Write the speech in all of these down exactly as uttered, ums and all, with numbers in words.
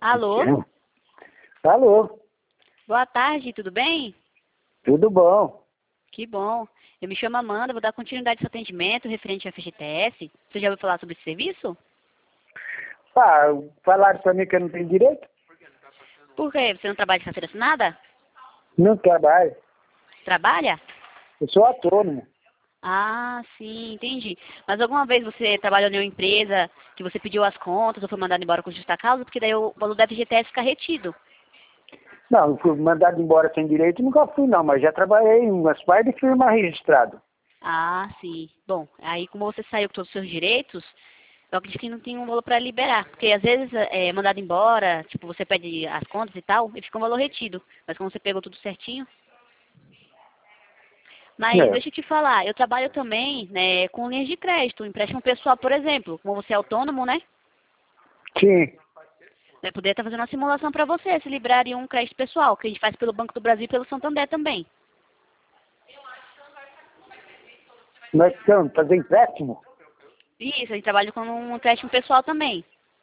Alô? Alô, Boa tarde, tudo bem? tudo bom? Que bom. Eu me chamo Amanda, vou dar continuidade ao seu atendimento referente ao F G T S. Você já ouviu falar sobre esse serviço? Ah, falaram pra mim que eu não tenho direito? Por quê? Você não trabalha de carteira assinada? Não trabalho. Trabalha? Eu sou autônomo. Ah, sim, entendi. Mas alguma vez você trabalhou em uma empresa que você pediu as contas ou foi mandado embora com justa causa? Porque daí o valor do F G T S fica retido. Não, eu fui mandado embora sem direito, nunca fui não, mas já trabalhei em umas par de firma registrado. Ah, sim. Bom, aí como você saiu com todos os seus direitos, eu acredito que não tem um valor para liberar. Porque às vezes é mandado embora, tipo, você pede as contas e tal, e fica um valor retido. Mas como você pegou tudo certinho. Mas É. deixa eu te falar, eu trabalho também, né, com linhas de crédito, empréstimo pessoal, por exemplo. Como você é autônomo, né? Sim, Eu poderia estar fazendo uma simulação para você, se livraria um crédito pessoal, que a gente faz pelo Banco do Brasil e pelo Santander também. nós estamos fazer empréstimo. Isso, a gente trabalha com um empréstimo pessoal também.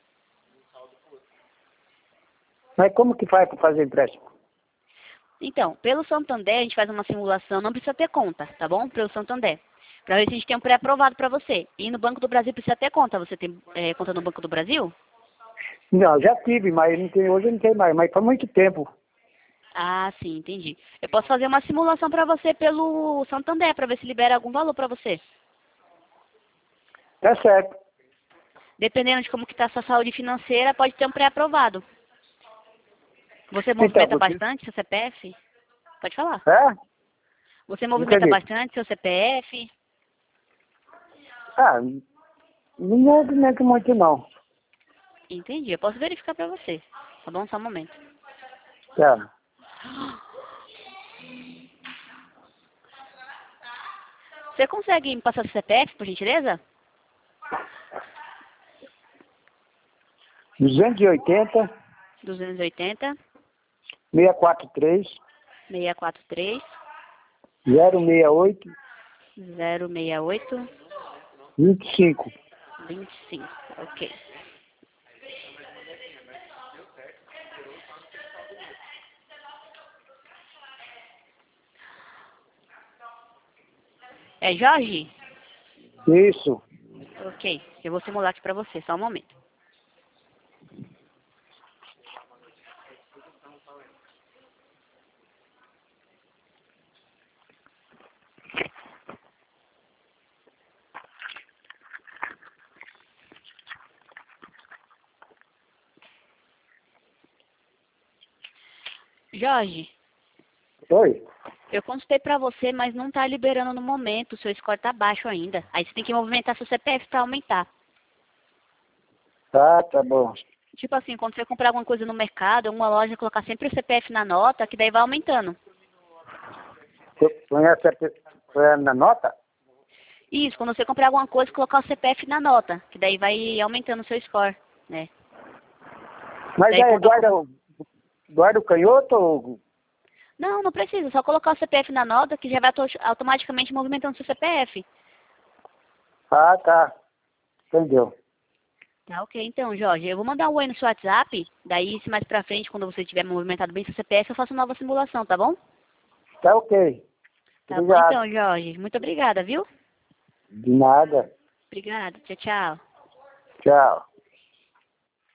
Mas como que faz para fazer empréstimo? Então, pelo Santander, a gente faz uma simulação, não precisa ter conta, tá bom? Pelo Santander. Para ver se a gente tem um pré-aprovado para você. E no Banco do Brasil precisa ter conta. Você tem é, conta no Banco do Brasil? Não, já tive, mas não tem, hoje eu não tenho mais, mas faz muito tempo. Ah, sim, entendi. Eu posso fazer uma simulação para você pelo Santander, para ver se libera algum valor para você. Tá certo. Dependendo de como que está a sua saúde financeira, pode ter um pré-aprovado. Você Então, movimenta porque... bastante seu C P F? Pode falar. É? Você Não movimenta entendi. bastante seu C P F? Ah, não movimento muito não. Entendi. Eu posso verificar para você. Tá bom? Só um momento. Tá. Você consegue me passar seu C P F, por gentileza? duzentos e oitenta, duzentos e oitenta, seiscentos e quarenta e três, seiscentos e quarenta e três, zero seis oito, zero seis oito, vinte e cinco. vinte e cinco. Ok. É Jorge? Isso. Ok. Eu vou simular aqui pra você. Só um momento. Jorge, Oi? eu consultei pra você, mas não tá liberando no momento. O seu score tá baixo ainda. Aí você tem que movimentar seu C P F pra aumentar. Tá, tá bom. Tipo assim, quando você comprar alguma coisa no mercado, alguma loja, colocar sempre o C P F na nota, que daí vai aumentando. Põe essa põe na nota? Isso, quando você comprar alguma coisa, colocar o C P F na nota, que daí vai aumentando o seu score, né? Mas Daí aí quando eu... guarda, o- guarda o canhoto ou... Não, não precisa, só colocar o C P F na nota que já vai auto- automaticamente movimentando seu C P F. Ah, tá. Entendeu. Tá, ok. Então, Jorge, eu vou mandar um oi no seu WhatsApp, daí se mais pra frente, quando você tiver movimentado bem seu C P F, eu faço nova simulação, tá bom? Tá ok. Tá bom Obrigado. então, Jorge. Muito obrigada, viu? De nada. Obrigada. Tchau, tchau. Tchau.